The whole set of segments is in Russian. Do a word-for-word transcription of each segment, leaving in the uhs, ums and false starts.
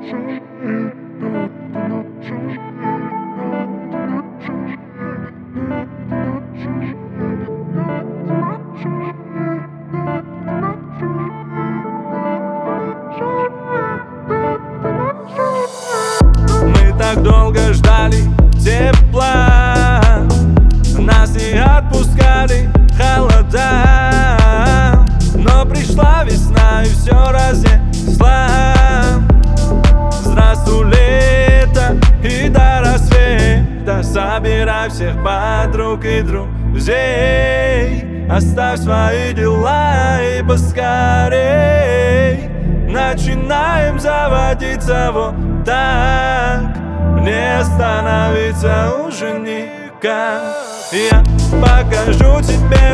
Мы так долго ждали тепла, нас не отпускали холода, но пришла весна и все разнесла. Здравствуй, лето, и до рассвета собирай всех подруг и друзей. Оставь свои дела и поскорей начинаем заводиться вот так. Не остановиться уже никак. Я покажу тебе,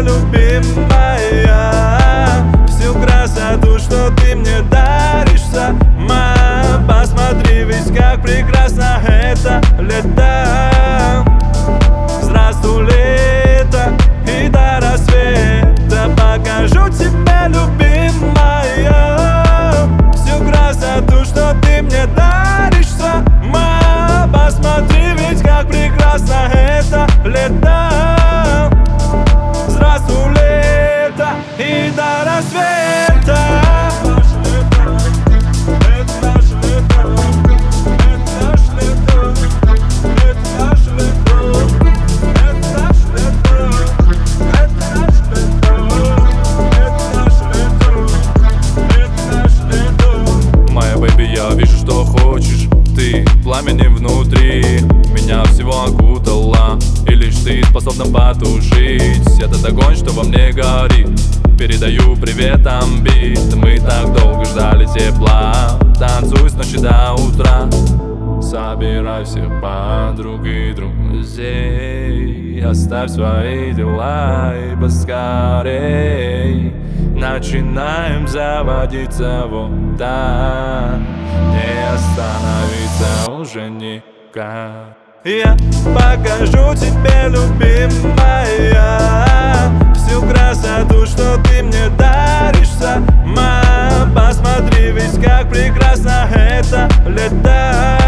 любимая, всю красоту, что ты мне даришь сама. Посмотри, ведь как прекрасно это лето. Здравствуй, лето, и до рассвета покажу тебе, любимая, всю красоту, что ты мне даришь сама. Посмотри, ведь как прекрасно это лето. Здравствуй, лето, и до рассвета. Я вижу, что хочешь ты, пламенем внутри меня всего окутала, и лишь ты способна потушить этот огонь, что во мне горит. Передаю привет, амбит. Мы так долго ждали тепла. Танцуй с ночи до утра. Собирай всех подруг и друзей. Оставь свои дела и поскорей начинаем заводиться вот так. Не остановиться уже никак. Я покажу тебе, любимая, всю красоту, что ты мне даришь сама. Посмотри, ведь как прекрасно это лето.